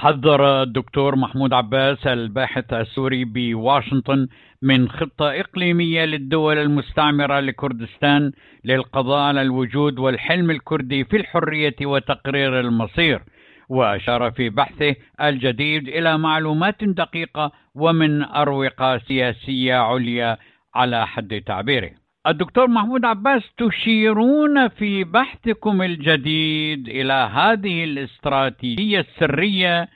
حذر الدكتور محمود عباس الباحث السوري بواشنطن من خطة إقليمية للدول المستعمرة لكردستان للقضاء على الوجود والحلم الكردي في الحرية وتقرير المصير، وأشار في بحثه الجديد إلى معلومات دقيقة ومن أروقة سياسية عليا على حد تعبيره. الدكتور محمود عباس، تشيرون في بحثكم الجديد إلى هذه الاستراتيجية السرية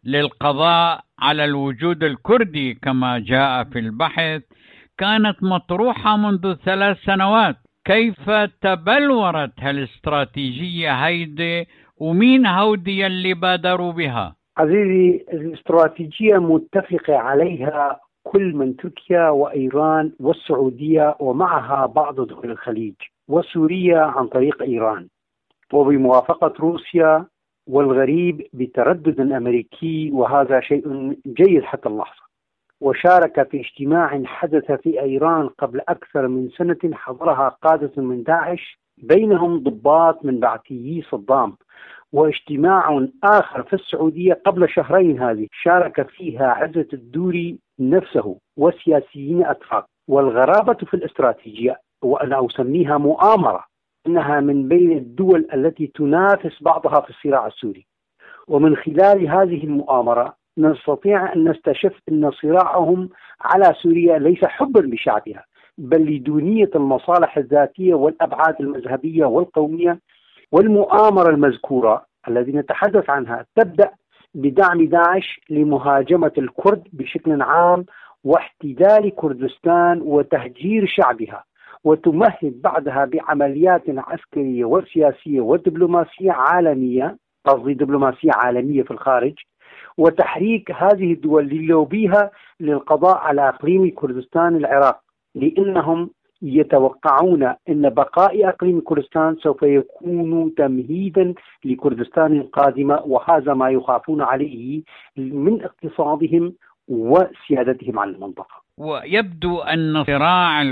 للقضاء على الوجود الكردي كما جاء في البحث كانت مطروحة منذ 3 سنوات. كيف تبلورت هالاستراتيجية هيدي ومين هودي اللي بادروا بها؟ عزيزي، الاستراتيجية متفق عليها كل من تركيا وإيران والسعودية ومعها بعض دول الخليج وسوريا عن طريق إيران، وبموافقة روسيا، والغريب بتردد أمريكي، وهذا شيء جيد حتى اللحظة. وشارك في اجتماع حدث في إيران قبل أكثر من سنة حضرها قادة من داعش بينهم ضباط من بعثيي صدام، واجتماع آخر في السعودية قبل شهرين هذه شارك فيها عزة الدوري نفسه وسياسيين أتراك. والغرابة في الاستراتيجية، وأنا أسميها مؤامرة، إنها من بين الدول التي تنافس بعضها في الصراع السوري. ومن خلال هذه المؤامرة نستطيع أن نستشف أن صراعهم على سوريا ليس حبا بشعبها، بل لدونية المصالح الذاتية والأبعاد المذهبية والقومية. والمؤامرة المذكورة الذي نتحدث عنها تبدأ بدعم داعش لمهاجمة الكرد بشكل عام واحتلال كردستان وتهجير شعبها، وتمهد بعدها بعمليات عسكرية وسياسية ودبلوماسية عالمية، قصدي دبلوماسية عالمية في الخارج، وتحريك هذه الدول للوبيها للقضاء على إقليم كردستان العراق، لأنهم يتوقعون أن بقاء إقليم كردستان سوف يكون تمهيدا لكردستان القادمة، وهذا ما يخافون عليه من اقتصادهم وسيادتهم على المنطقة. ويبدو أن الصراع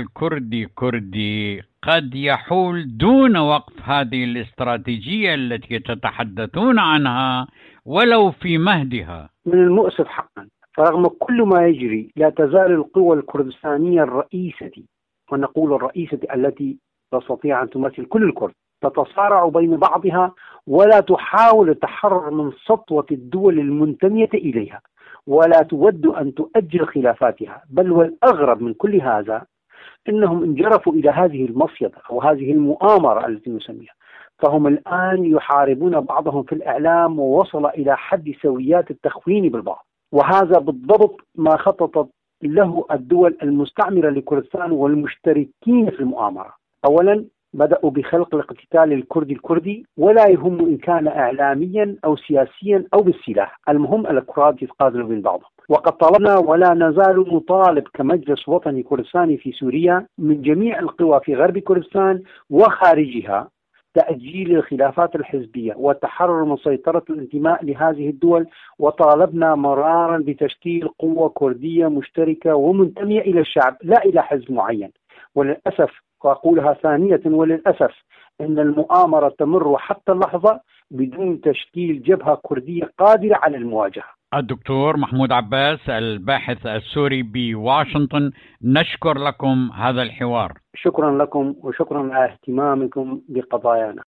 الكردي قد يحول دون وقف هذه الاستراتيجية التي تتحدثون عنها ولو في مهدها. من المؤسف حقا، فرغم كل ما يجري لا تزال القوى الكردستانية الرئيسة، ونقول الرئيسة التي تستطيع أن تمثل كل الكرد، تتصارع بين بعضها ولا تحاول التحرر من سطوة الدول المنتمية إليها، ولا تود أن تؤجل خلافاتها. بل والأغرب من كل هذا إنهم انجرفوا إلى هذه المصيدة أو هذه المؤامرة التي نسميها، فهم الآن يحاربون بعضهم في الإعلام، ووصل إلى حد سويات التخوين بالبعض. وهذا بالضبط ما خططت له الدول المستعمرة لكردستان والمشتركين في المؤامرة. أولا بدأوا بخلق الاقتتال الكردي، ولا يهم إن كان إعلاميا أو سياسيا أو بالسلاح، المهم الكراد يتقاتلوا بين بعضهم. وقد طلبنا ولا نزال نطالب كمجلس وطني كردستاني في سوريا من جميع القوى في غرب كردستان وخارجها تأجيل الخلافات الحزبية والتحرر من سيطرة الانتماء لهذه الدول، وطالبنا مرارا بتشكيل قوة كردية مشتركة ومنتمية إلى الشعب لا إلى حزب معين. وللأسف، وأقولها ثانية وللأسف، أن المؤامرة تمر حتى اللحظة بدون تشكيل جبهة كردية قادرة على المواجهة. الدكتور محمود عباس الباحث السوري بواشنطن، نشكر لكم هذا الحوار. شكرا لكم وشكرا على اهتمامكم بقضايانا.